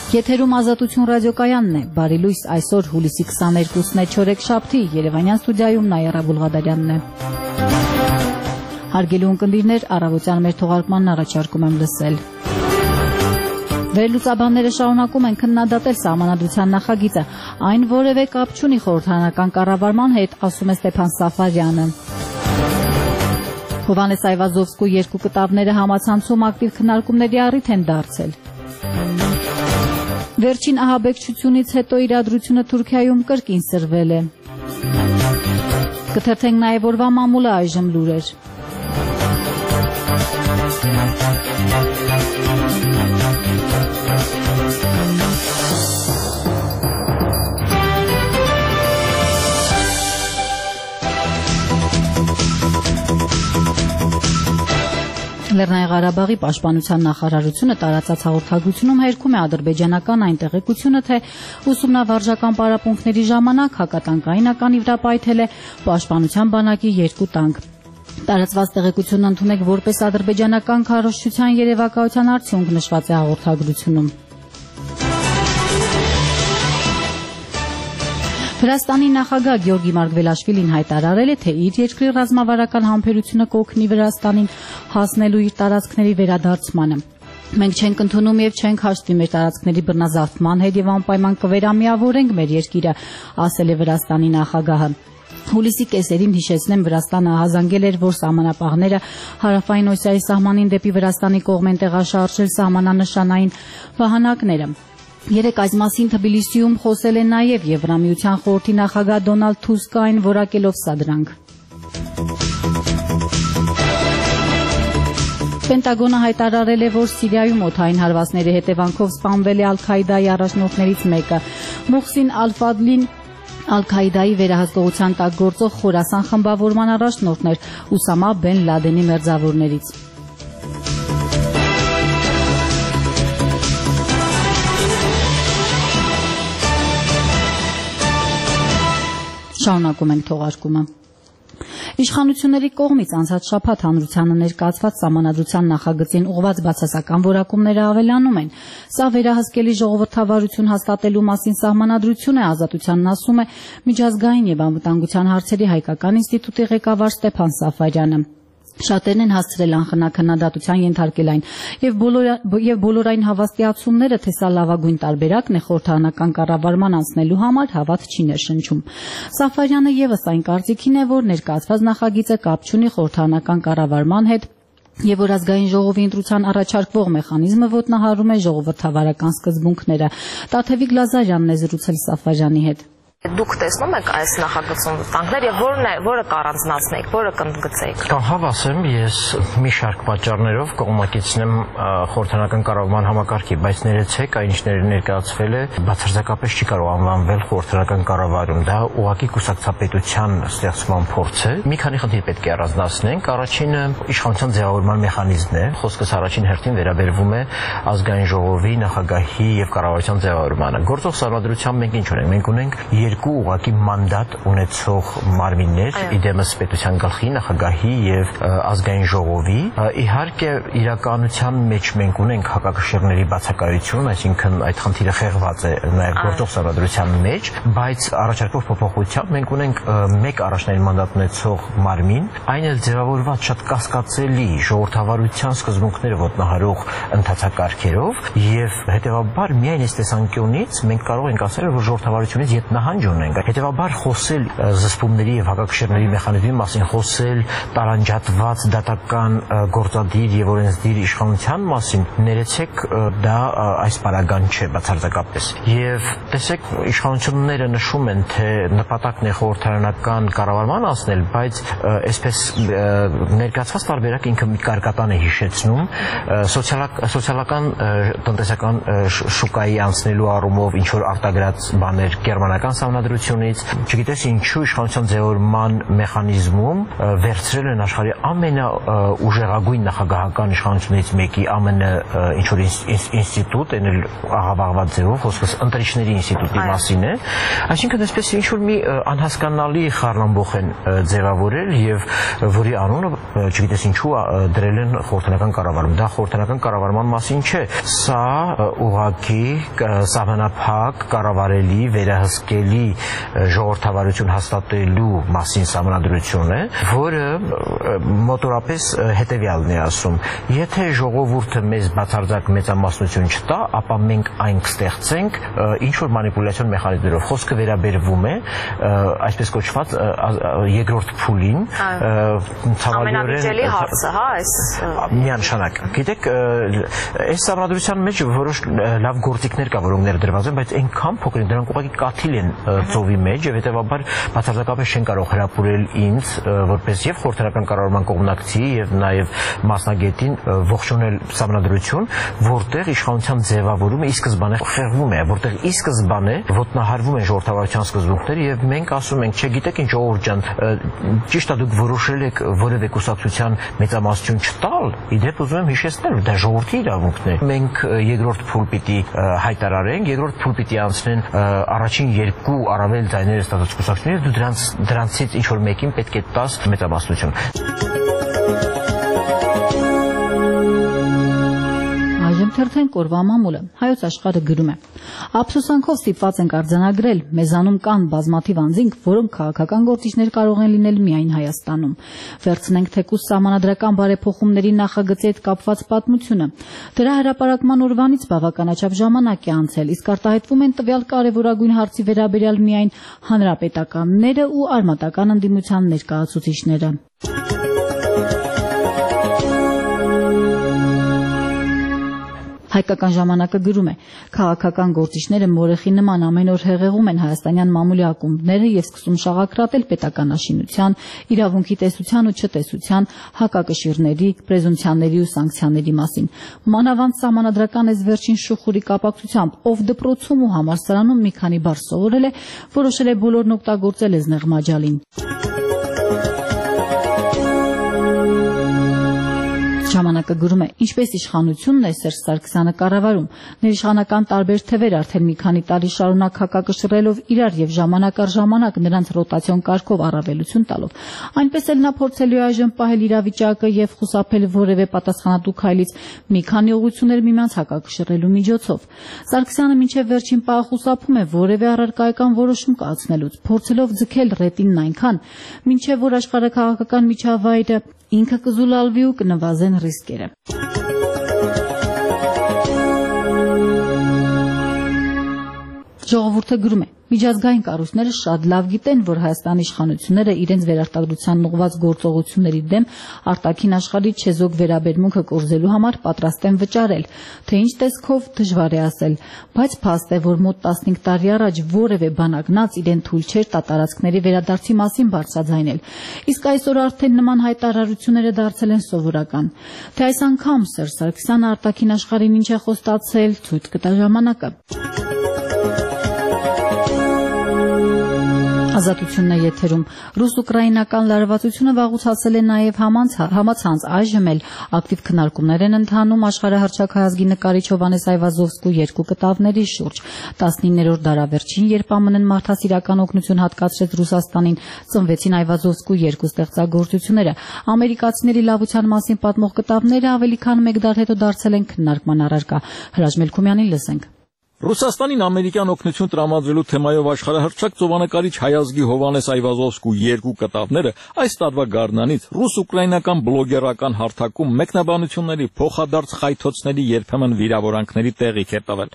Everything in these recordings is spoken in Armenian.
Եթերում Ազատություն ռադիոկայանն է, բարի լույս այսօր հուլիսի 22-ն է չորեքշաբթի, Երևանյան ստուդիայում Նաիրա Բուլղադարյանն է։ Հարգելի ունկնդիրներ, առավոտյան մեր թողարկմանն առաջարկում եմ լսել։ Վերլուծաբանները շարունակում են քննադատել Սահմանադրության նախագիծը, այն որևէ կապ չունի խորհրդարանական կառավարման հետ, ասում է Ստեփան Սաֆարյանը։ Հովհաննես Այվազովսկու երկու կտավները համացանցում ակտիվ քննարկումների առիթ են դարձել։ Վերջին ահաբեկչությունից հետո իրադրությունը Թուրքիայում կրկին սրվել է։ Կթերթենք նաև օրվա մամուլը այժմ լուրեր։ Լեռնային Ղարաբաղի պաշտպանության նախարարությունը տարածած հաղորդագրությունում հերքում է ադրբեջանական այն տեղեկությունը, թե ուսումնավարժական պարապմունքների ժամանակ հակատանկային վրապայթել է պաշտպանության բանակի 2 տանկ։ Տարածված տեղեկությունն ընդունեք որպես ադրբեջանական քարոզչության երևակայության արդյունք, նշված է հաղորդագրությունում։ Վրաստանի նախագահ Գյորգի Մարգվելաշվիլին հայտարարել է, թե իր երկրի ռազմավարական համբերությունը կօգնի Վրաստանին հասնելու իր տարածքների վերադարձմանը։ Մենք չենք ընդունում եւ չենք հաշտվի մեր տարածքների բռնազավթման հետ եւ անպայման կվերամիավորենք մեր երկիրը, ասել է Վրաստանի նախագահը։ Հուլիսի կեսերին հիշեցնեմ, Վրաստանը ահազանգել էր, որ սահմանապահները հարավային Օսիայի սահմանին դեպի Վրաստանի կողմ են տեղաշարժել սահմանանշանային վահանակները։ Երեկ այս մասին Թբիլիսիում խոսել է նաև Եվրամիության խորհրդի նախագահ Դոնալդ Թուսկը, այն որակելով սադրանք։ Պենտագոնը հայտարարել է, որ Սիրիայում օդային հարվածների հետևանքով սպանվել է Ալ-Քայդայի առաջնորդներից մեկը։ Մուհսին Ալ-Ֆադլին Ալ-Քայդայի վերահսկողության տակ գործող Խորասան խմբավորման առաջնորդն էր, Ուսամա Բեն Լադենի մերձավորներից։ Շարունակում ենք թողարկումը։ Իշխանությունների կողմից անցած շաբաթ հանրությանը ներկայացված Սահմանադրության նախագծին ուղղված բացասական որակումները ավելանում են։ Սա վերահսկելի ժողովրդավարություն հաստատելու մասին Սահմանադրություն է, Ազատությանն ասում է միջազգային եւ անվտանգության հարցերի հայկական ինստիտուտի ղեկավար Ստեփան Սաֆարյանը։ Շատերն են հասցրել անխնա քննադատության ենթարկել այն եւ բոլորային հավաստիացումները, թե սա լավագույն տարբերակն է խորհրդարանական կառավարման անցնելու համար, հավատ չի ներշնչում։ Սաֆարյանը եւս այն կարծիքին է, որ ներկայացված նախագիծը կապ չունի խորհրդարանական կառավարման հետ եւ որ ազգային ժողովի ընտրության առաջարկվող մեխանիզմը ոտնահարում է ժողովրդավարական սկզբունքները։ Տաթևիկ Լազարյանն է զրուցել Սաֆարյանի հետ։ Դուք տեսնում եք այս նախագծում վտանգներ եւ որը կառանձնացնեք, որը կընդգծեք։ Հավասեմ, ես մի շարք պատճառներով կողմնակիցնեմ խորհրդարանական կառավարման համակարգի, բայց ներեցեք, այն ինչ ներկայացվել է, բացարձակապես չի կարող անվանվել խորհրդարանական կառավարում։ Դա ուղղակի կուսակցապետության ստեղծման փորձ է։ Մի քանի խնդիր պետք է առանձնացնենք։ Առաջինը իշխանության ձևավորման մեխանիզմն է։ Խոսքս առաջին հերթին վերաբերվում է ազգային ժողովի, նախագահի եւ կառավարության ձևավորմանը։ Գործող սահմանադրությամբ մենք ինչ ունենք։ Մենք ունենք երկու ուղղակի մանդատ ունեցող մարմիններ, իդեմս պետության գլխի, նախագահի եւ ազգային ժողովի։ Իհարկե իրականության մեջ մենք ունենք հակակշիռների բացակայություն, այսինքն այդ խնդիրը խեղված է նաեւ գործող սահմանադրության մեջ, բայց առաջարկվող փոփոխությամբ մենք ունենք մեկ առաջնային մանդատ ունեցող մարմին, այն էլ ձևավորված շատ կասկածելի ժողովրդավարության սկզբունքները ոտնահարող ընթացակարգերով եւ հետեւաբար միայն այս տեսանկյունից մենք կարող ենք ասել, որ ժողովրդավարությունից ետնահանջ ունենք։ Հետևաբար խոսել զսպումների եւ հակակշիռների մեխանիզմի մասին, խոսել տարանջատված դատական գործադիր եւ օրենսդիր իշխանության մասին, ներեցեք, դա այս պարագան չէ բացարձակապես։ Եւ տեսեք, իշխանությունները նշում են, թե նպատակն է խորհրդարանական կառավարման անցնել, բայց այսպես ներկայացված տարբերակը ինքը մի կարկատան է հիշեցնում սոցիալական տնտեսական շուկայի անցնելու առումով ինչ որ արտագրած բաներ գերմանական Սահմանադրությունից, չգիտես ինչու իշխանության ձևավորման մեխանիզմում վերցրել են աշխարհի ամենաուժեղագույն նախագահական իշխանություններից մեկի ԱՄՆ ինչ-որ ինստիտուտ, այն էլ աղավաղված ձևով, խոսքս ընտրիչների ինստիտուտի մասին է, այսինքն այսպես ինչ-որ մի անհասկանալի խառնամբոխ են ձևավորել եւ որի անունը, չգիտես ինչու դրել են խորհրդանական կառավարում։ Դա խորհրդանական կառավարման մասին չէ, սա ուղղակի սահմանափակ կառավարելի վերահսկելի ժողովրդավարություն հաստատելու մասին սահմանադրություն է, որը մոտորապես հետևյալն է ասում. եթե ժողովուրդը մեզ բացարձակ մեծամասնություն չտա, ապա մենք այն կստեղծենք ինչ-որ մանիպուլյացիոն մեխանիզմներով։ Խոսքը վերաբերվում է այսպես կոչված երկրորդ փուլին, ամենավիճելի հարցը, հա, այս միանշանակ։ Գիտեք, այս սահմանադրության մեջ որոշ լավ գործիքներ կա, որոնք ներդրված են, բայց այնքան փոքր են, դրանք ուղղակի կաթիլ են ծովի մեջ եւ հետեւաբար բացարձակապես չեն կարող հրապուրել ինձ որպես եւ խորհրդանական կառավարման կողմնակցի եւ նաեւ մասնագետին ողջունել սահմանադրություն, որտեղ իշխանության ձևավորումը ի սկզբանե խեղվում է, որտեղ ի սկզբանե ոտնահարվում են ժողովրդավարության սկզբունքները եւ մենք ասում ենք, չէ, գիտեք ինչ, ժողովուրդ ջան, ճիշտ է, դուք որոշել եք որևէ կուսակցության մեծամասնություն չտալ, իդեպ ուզում եմ հիշեցնել, դա ժողովրդի իրավունքն է։ Մենք երկրորդ փուլ պիտի հայտարարենք, երկրորդ փուլ պիտի անցնեն առաջին երկու առավել ձայները ստացած կուսակցությունները, դու դրանցից ինչ որ մեկին պետք է տաս մեծամասնություն։ Թերթեն կորվա մամուլը Հայոց Աշխարհը գրում է. Ափսոսանքով ստիպված ենք արձանագրել, մեզանում կան բազմաթիվ անձինք, որոնք քաղաքական գործիչներ կարող են լինել միայն Հայաստանում։ Վերցնենք թեկուզ սահմանադրական բարեփոխումների նախագծի հետ կապված պատմությունը։ Դրա հրապարակման օրվանից բավականաչափ ժամանակ է անցել, իսկ արտահայտվում են տվյալ կարևորագույն հարցի վերաբերյալ միայն հանրապետականները ու արմատական ընդդիմության ներկայացուցիչները։ Հայկական ժամանակը գրում է. քաղաքական գործիչները մորեխի նման ամեն օր հեղեղում են հայաստանյան մամուլի ակումբները եւ սկսում շաղակրատել պետականաշինության, իրավունքի տեսության ու չտեսության, հակակշիռների, պրեզումպցիաների ու սանկցիաների մասին։ Մանավանդ սահմանադրական այս վերջին շուխուրի կապակցությամբ, ով դպրոցում ու համալսարանում մի քանի բառ սովորել է, որոշել է բոլորն օգտագործել էզնեղ մաջալին։ Ժամանակը գրում է. ինչպես իշխանությունն է Սերժ Սարգսյանը կառավարում, ներիշխանական տարբեր թևեր արդեն մի քանի տարի շարունակ հակակշռելով իրար եւ ժամանակ առ ժամանակ նրանց ռոտացիոն կարգով առավելություն տալով, այնպես էլ նա փորձելու է այժմ պահել իրավիճակը եւ խուսափել որևէ պատասխանատու քայլից մի քանի ուղղություններ միմյանց հակակշռելու միջոցով։ Սարգսյանը մինչեւ վերջին պահը խուսափում է որևէ առարկայական որոշում կայացնելուց, փորձելով ձգել ռետինն այնքան, մինչեւ որ աշխարհաքաղաքական միջավայրը ինքը կզուլալվի ու կնվազեն ռիսկերը։ Ժողովուրդը գրում է. միջազգային կառույցները շատ լավ գիտեն, որ Հայաստանի իշխանությունները իրենց վերարտադրության ուղղված գործողությունների դեմ արտաքին աշխարհի չեզոք վերաբերմունքը կորզելու համար պատրաստ են վճարել, թե ինչ տեսքով դժվար է ասել, բայց փաստ է, որ մոտ 15 տարի առաջ որևէ բանակնած իրեն թույլ չէր տա տարածքների վերադարձի մասին բարձրաձայնել, իսկ այսօր արդեն նման հայտարարությունները դարձել են սովորական։ Թե այս անգամ Սերժ Սարգսյանը արտաքին աշխարհին ինչ է խոստացել, ցույց կտա ժամանակը։ Ազատությունն է եթերում։ Ռուս-ուկրաինական լարվածությունը վաղուց է նաև համացանց այժմ էլ ակտիվ քննարկումներ են ընթանում աշխարհահռչակահազգի նկարիչ Հովհաննես Այվազովսկու երկու կտավների շուրջ։ 19-րդ դարավերջին, երբ ԱՄՆ-ն մարդասիրական օգնություն հատկացրեց Ռուսաստանին, ծնվեցին Այվազովսկու երկու ստեղծագործությունները։ Ամերիկացիների լավության մասին պատմող կտավները ավելի քան մեկ դար հետո դարձել են քննարկման առարկա։ Հրաչ Մելքումյանին լսենք։ Ռուսաստանին ամերիկյան օգնություն տրամադրելու թեմայով աշխարհահռչակ ծովանկարիչ հայազգի Հովհաննես Այվազովսկու երկու կտավները այս տարվա գարնանից ռուս-ուկրաինական բլոգերական հարթակում մեկնաբանությունների, փոխադարձ խայթոցների, երբեմն վիրավորանքների տեղիք է տվել։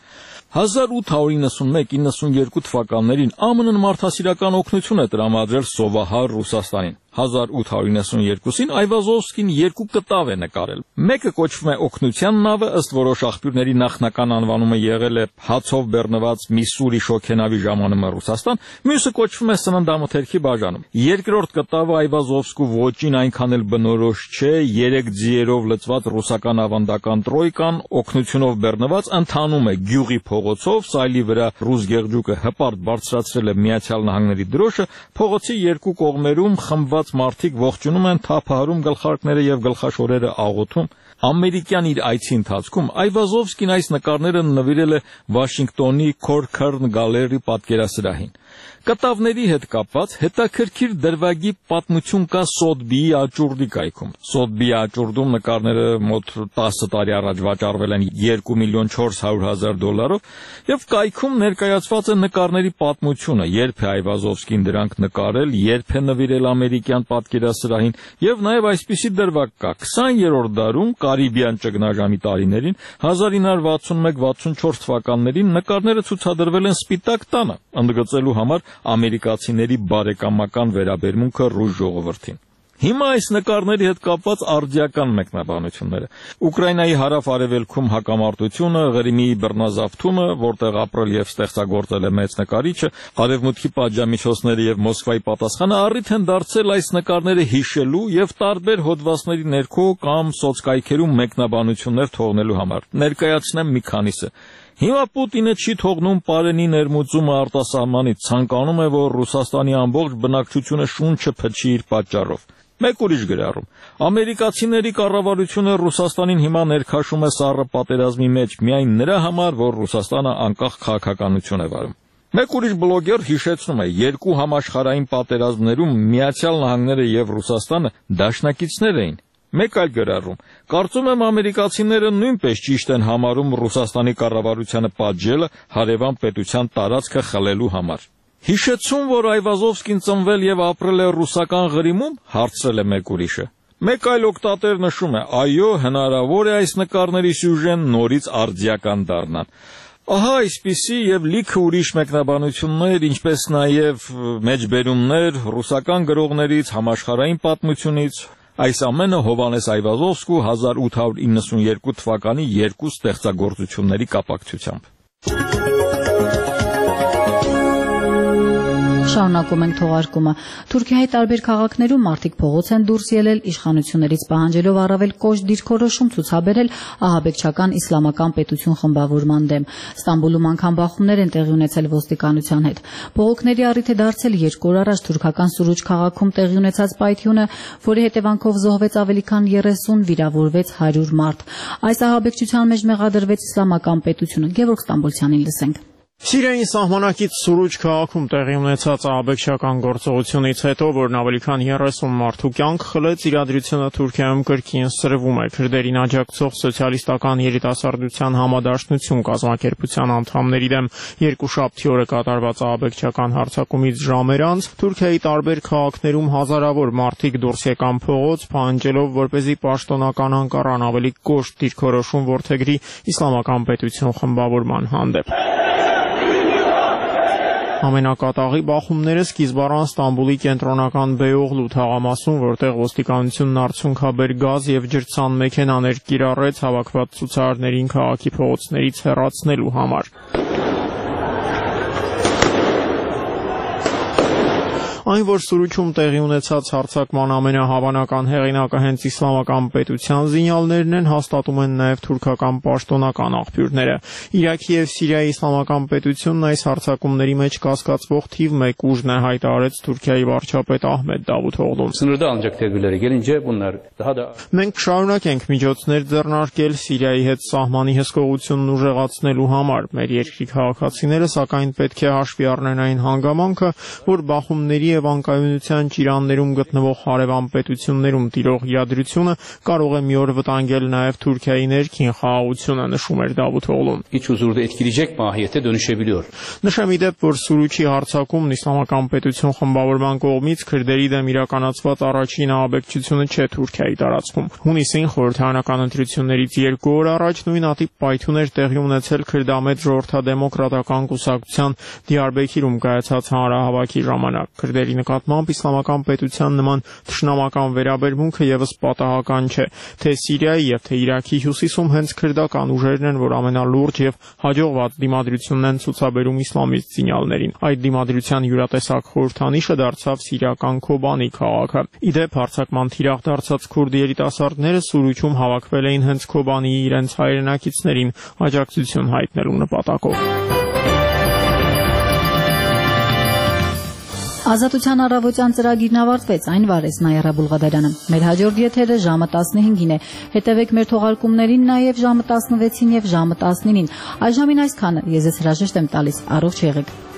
1891-92 թվականներին ԱՄՆ-ն մարդասիրական օգնություն է տրամադրել սովահար Ռուսաստանին։ 1892-ին Այվազովսկին երկու կտավ է նկարել։ Մեկը կոչվում է օգնության նավը, ըստ որոշ աղբյուրների նախնական անվանումը եղել է հացով բեռնված Միսսուրի շոգենավի ժամանումը Ռուսաստան, մյուսը կոչվում է սննդամթերքի բաժանում։ Երկրորդ կտավը Այվազովսկու ոճին այնքան էլ բնորոշ չէ, 3 ձիերով լցված ռուսական ավանդական տրոյկան օգնությունով բեռնված ընթանում է գյուղի փողոցով, սայլի վրա ռուս գեղջուկը հպարտ բարձրացրել է Միացյալ Նահանգների դրոշը, փողոցի երկու կողմերում խմբված մարդիկ ողջունում են, թափահարում գլխարկները եւ գլխաշորերը աղոթում։ Ամերիկյան իր այցի ընթացքում Այվազովսկին այս նկարները նվիրել է Վաշինգտոնի Corcoran Gallery պատկերասրահին։ Կտավների հետ կապված հետաքրքիր դրվագի պատմություն կա Սոթբիի աճուրդի կայքում։ Սոթբիի աճուրդում նկարները մոտ 10 տարի առաջ վաճառվել են $2,400,000 եւ կայքում ներկայացված է նկարների պատմությունը, երբ է Այվազովսկին դրանք նկարել, երբ է նվիրել ամերիկյան պատկերասրահին եւ նաեւ այսպիսի դրվագ կա 20-րդ դարում Կարիբյան ճգնաժամի տարիներին 1961-64 թվականներին նկարները ցուցադրվել են Սպիտակ տանը, ընդգծելու համար ամերիկացիների բարեկամական վերաբերմունքը ռուս ժողովրդին։ Հիմա այս նկարների հետ կապված արդիական մեկնաբանությունները։ Ուկրաինայի հարավ-արևելքում հակամարտությունը, Ղրիմի բռնազավթումը, որտեղ ապրել եւ ստեղծագործել է մեծ նկարիչը, արևմուտքի պատժամիջոցները եւ Մոսկվայի պատասխանը առիթ են դարձել այս նկարները հիշելու եւ տարբեր հոդվածների ներքո կամ սոցկայքերում մեկնաբանություններ թողնելու համար։ Ներկայացնեմ մի քանիսը։ Հիմա Պուտինը չի թողնում Պարենի ներմուծումը արտասահմանից, ցանկանում է, որ Ռուսաստանի ամբողջ բնակչությունը շունչը փչի իր պատճառով։ Մեկ ուրիշ գրառում. ամերիկացիների կառավարությունը Ռուսաստանին հիմա ներքաշում է սառը պատերազմի մեջ միայն նրա համար, որ Ռուսաստանը անկախ քաղաքականություն է վարում։ Մեկ ուրիշ բլոգեր հիշեցնում է, երկու համաշխարհային պատերազմներում Միացյալ Նահանգները եւ Ռուսաստանը դաշնակիցներ էին։ Մեկ այլ գրառում. կարծում եմ ամերիկացիները նույնպես ճիշտ են համարում Ռուսաստանի կառավարությանը պատժելը հարևան պետության տարածքը խլելու համար։ Հիշեցում, որ Այվազովսկին ծնվել եւ ապրել է ռուսական Ղրիմում, հարցրել է մեկ ուրիշը։ Մեկ այլ օգտատեր նշում է. այո, հնարավոր է այս նկարների սյուժեն նորից արդիական դառնան։ Ահա այսպիսի եւ լիքը ուրիշ մեկնաբանություններ, ինչպես նաեւ մեջբերումներ ռուսական գրողներից, համաշխարհային պատմությունից։ Այս ամենը Հովհաննես Այվազովսկու 1892 թվականի երկու ստեղծագործությունների կապակցությամբ։ Շարունակում ենք թողարկումը։ Թուրքիայի տարբեր քաղաքներում մարդիկ փողոց են դուրս ելել, իշխանություններից պահանջելով առավել կոշտ դիրքորոշում ցուցաբերել ահաբեկչական իսլամական պետություն խմբավորման դեմ։ Ստամբուլում անգամ բախումներ են տեղի ունեցել ոստիկանության հետ։ Բողոքների առիթ է դարձել 2 օր առաջ թուրքական Սուրուջ քաղաքում տեղի ունեցած պայթյունը, որի հետևանքով զոհվեց ավելի քան 30, վիրավորվեց 100 մարդ։ Այս ահաբեկչության մեջ մեղադրվեց իսլամական պետությունը։ Գևորգ Ստամբուլցյանին լսենք։ Սիրիայի սահմանակից Սուրուջ քաղաքում տեղի ունեցած ահաբեկչական գործողությունից հետո, որն ավելի քան 30 մարդու կյանք խլեց, իրադրությունը Թուրքիայում կրկին սրվում է։ Քրդերին աջակցող սոցիալիստական երիտասարդության համադաշնություն կազմակերպության անդամների դեմ երկուշաբթի օրը կատարված ահաբեկչական հարձակումից ժամեր անց Թուրքիայի տարբեր քաղաքներում հազարավոր մարդիկ դուրս եկան փողոց, պահանջելով, որպեսզի պաշտոնական Անկարան ավելի կոշտ դիրքորոշում որդեգրի իսլամական պետություն խմբավորման հանդեպ։ Ամենակատաղի բախումները սկիզբ առան Ստամբուլի կենտրոնական Բեյողլու թաղամասում, որտեղ ոստիկանությունն արցունքաբեր գազ եւ ջրցան մեքենաներ կիրառեց հավաքված ցուցարարներին քաղաքի փողոցներից հեռացնելու համար։ Այն, որ Սուրուչում տեղի ունեցած հարձակման ամենահավանական հեղինակը հենց իսլամական պետության զինյալներն են, հաստատում են նաև թուրքական պաշտոնական աղբյուրները։ Իրաքի եւ Սիրիայի իսլամական պետությունն այս հարձակումների մեջ կասկածվող թիվ 1 ուժն է, հայտարարեց Թուրքիայի վարչապետ Ահմեդ Դավութօղլուն։ Մենք կշարունակենք միջոցներ ձեռնարկել Սիրիայի հետ սահմանի հսկողությունն ուժեղացնելու համար։ Մեր երկրի քաղաքացիները սակայն պետք է հաշվի առնեն այն հանգամանքը, որ բախումների եւ անկայունության ճիրաններում գտնվող հարևան պետություններում տիրող իրադրությունը կարող է մի օր վտանգել նաեւ Թուրքիայի ներքին խաղաղությունը, նշում էր Դավութօղլուն։ Նշեմ ի դեպ, որ Սուրուչի հարձակումն իսլամական պետություն խմբավորման կողմից քրդերի դեմ իրականացված առաջին ահաբեկչությունը չէ Թուրքիայի տարածքում։ Հունիսին խորհրդարանական ընտրություններից 2 օր առաջ նույնատիպ պայթյուններ տեղի ունեցել քրդամետ ժողովրդադեմոկրատական կուսակցության Դիարբեքիրում կայացած հանրահավաքի ժամանակ։ քրդերի նկատմամբ իսլամական պետության նման թշնամական վերաբերմունքը եւս պատահական չէ, թե Սիրիայի եւ թե Իրաքի հյուսիսում հենց քրդական ուժերն են, որ ամենալուրջ եւ հաջողված դիմադրությունն են ցուցաբերում իսլամիստ զինյալներին։ Այդ դիմադրության յուրատեսակ խորհրդանիշը դարձավ սիրիական Քոբանի քաղաքը։ Իդեպ հարձակման թիրախ դարձած քուրդ երիտասարդները Սուրուչում հավաքվել էին հենց Քոբանիի իրենց հայրենակիցներին աջակցություն հայտնելու նպատակով։ Ազատության առավոտյան ծրագիրն ավարտվեց, այն վարեց Նայարա Բուլղադարյանը։ Մեր հաջորդ եթերը ժամը 15-ին է։ Հետևեք մեր թողարկումներին նաև ժամը 16-ին եւ ժամը 19-ին։ Այժմին այսքանը։ Ես հրաժեշտ եմ տալիս։ Առողջ եղեք։